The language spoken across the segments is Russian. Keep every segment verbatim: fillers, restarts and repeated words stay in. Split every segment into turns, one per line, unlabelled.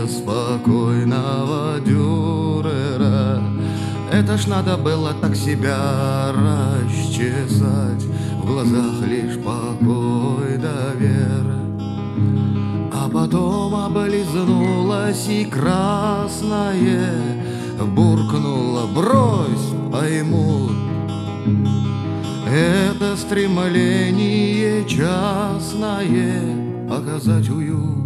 спокойного дюрера. Это ж надо было так себя расчесать, в глазах лишь покой да вера. А потом облизнулась и красное буркнула: брось, поймут. Это стремление частное показать уют.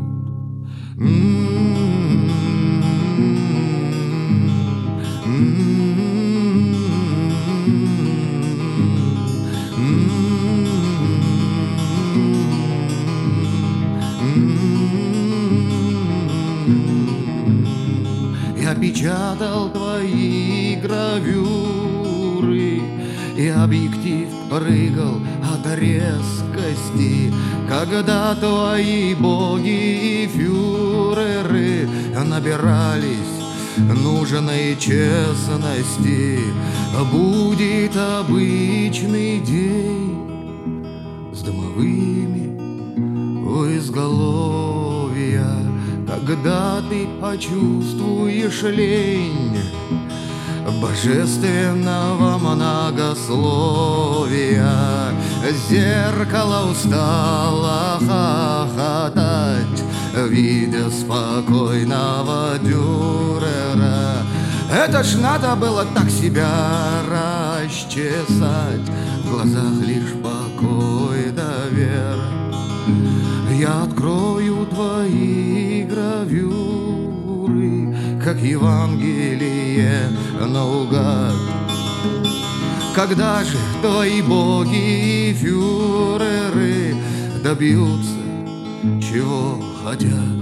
Я печатал твои гравюры, и объектив прыгал от резкости, когда твои боги и фюреры набирались нужной честности. Будет обычный день с дымовыми у изголовья, когда ты почувствуешь лень божественного многословия. Зеркало устало хохотать, видя спокойного дюрера. Это ж надо было так себя расчесать, в глазах лишь покой да вера. Я открою твои гравюры, как Евангелие наугад. Когда же твои боги и фюреры добьются, чего хотят?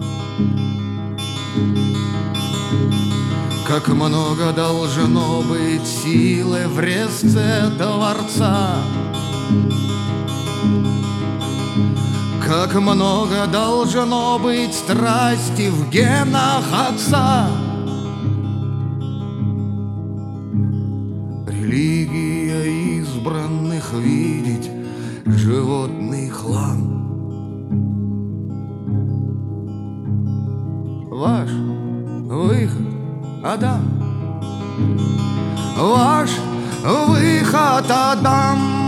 Как много должно быть силы в резце Творца, как много должно быть страсти в генах Отца. Религия избранных видеть животный хлам. Ваш выход, Адам, ваш выход, Адам.